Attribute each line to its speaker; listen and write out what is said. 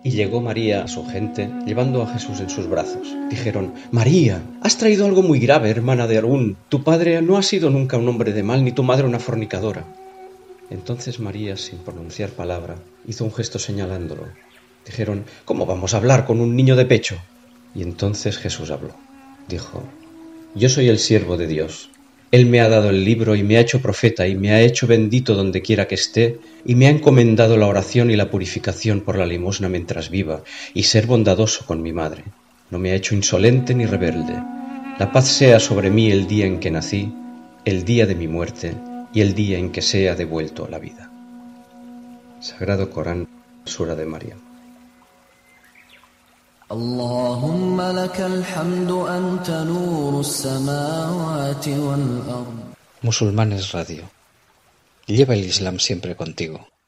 Speaker 1: Y llegó María a su gente, llevando a Jesús en sus brazos. Dijeron: María, has traído algo muy grave, hermana de Aarón. Tu padre no ha sido nunca un hombre de mal, ni tu madre una fornicadora. Entonces María, sin pronunciar palabra, hizo un gesto señalándolo. Dijeron: ¿Cómo vamos a hablar con un niño de pecho? Y entonces Jesús habló. Dijo: Yo soy el siervo de Dios. Él me ha dado el libro y me ha hecho profeta y me ha hecho bendito donde quiera que esté y me ha encomendado la oración y la purificación por la limosna mientras viva y ser bondadoso con mi madre. No me ha hecho insolente ni rebelde. La paz sea sobre mí el día en que nací, el día de mi muerte y el día en que sea devuelto a la vida. Sagrado Corán, Sura de Maryam.
Speaker 2: اللهم لك الحمد أنت نور السماوات والأرض.
Speaker 3: Musulmanes Radio. Lleva el Islam siempre contigo.